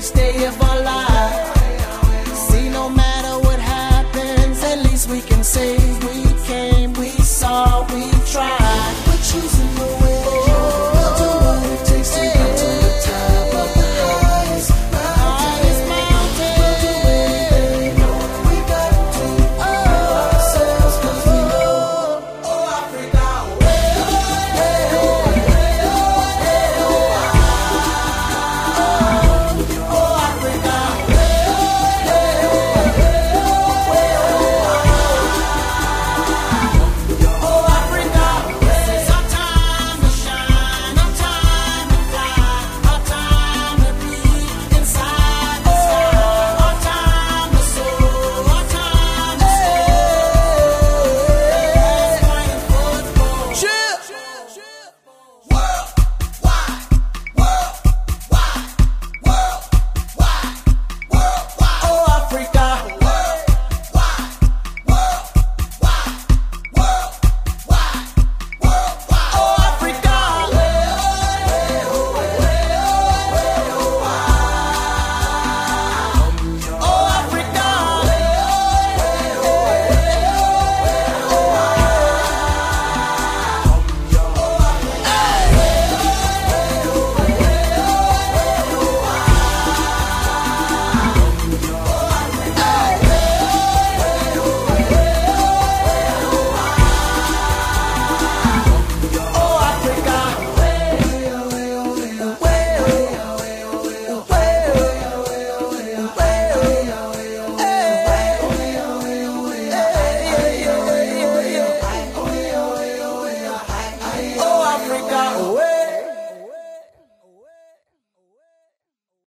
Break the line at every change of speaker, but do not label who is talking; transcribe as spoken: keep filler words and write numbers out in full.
they stay here for life. See, no matter what happens, at least we can say we came, we saw, we tried. We're choosing the way. We'll do what it takes to get to the top of the highest, highest mountain. We'll do anything we gotta do for ourselves, 'cause we know, oh Africa, way, hey, oh, hey, oh, hey, oh, ah. Oh Africa, way, hey, oh, hey, oh, way, oh, ah. Oh Africa, it's our time to shine, our time to fly, our time to be inside the sky, our time to soar, our time to soar. Worldwide, worldwide, worldwide, worldwide. Oh Africa, worldwide, worldwide, worldwide, worldwide. Oh Africa, oh Africa, oh Africa. Oh Africa,